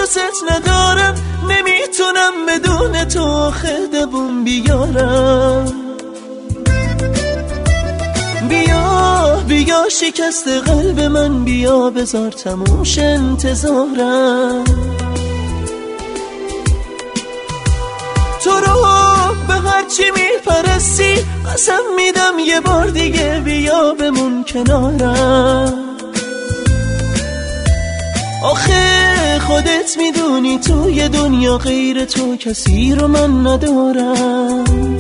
دوست ندارم، نمیتونم بدون تو خدبون بیارم. بیا بیا شکست قلب من، بیا بذار تموش انتظارم. تو رو به هرچی میپرستی قسم میدم یه بار دیگه بیا بمون کنارم. آخه خودت میدونی توی دنیا غیر تو کسی رو من ندارم.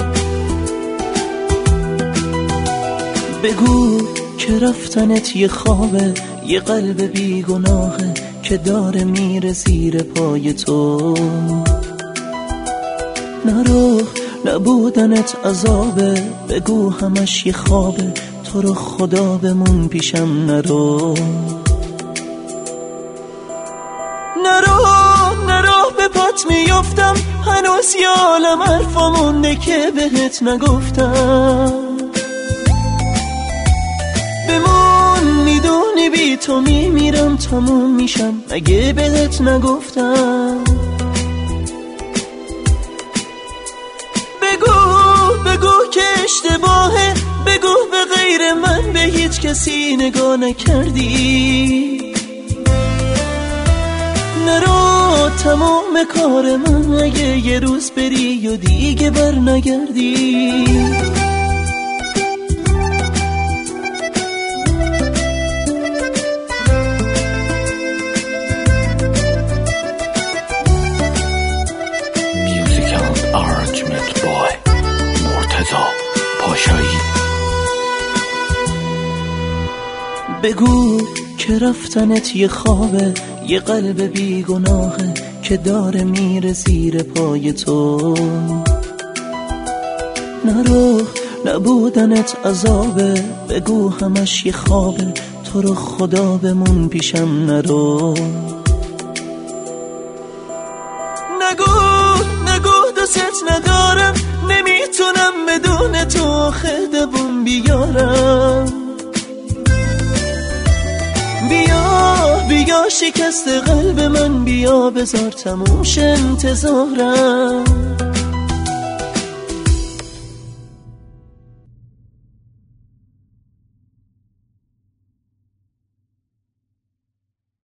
بگو که رفتنت یه خوابه، یه قلب بیگناهه که داره میره زیر پای تو. نرو نبودنت عذابه، بگو همش یه خوابه، تو رو خدا بمون پیشم نرو. نرو به پات میافتم، هنوز یه عالم حرفا مونده که بهت نگفتم. بمون میدونی بی تو میمیرم، تموم میشم اگه بهت نگفتم. بگو که اشتباهه، بگو به غیر من به هیچ کسی نگاه نکردی. نرو تمام کار من اگه یه روز بری و دیگه بر نگردی. بگو که رفتنت یه خوابه، یه قلب بیگناهه که داره میره زیر پای تو. نرو نبودنت عذابه، بگو همش یه خوابه، تو رو خدا بمون پیشم نرو. نگو دوست ندارم، نمیتونم بدون تو خدبون بیارم. بیا شکست قلب من، بیا بذار تموش انتظارم.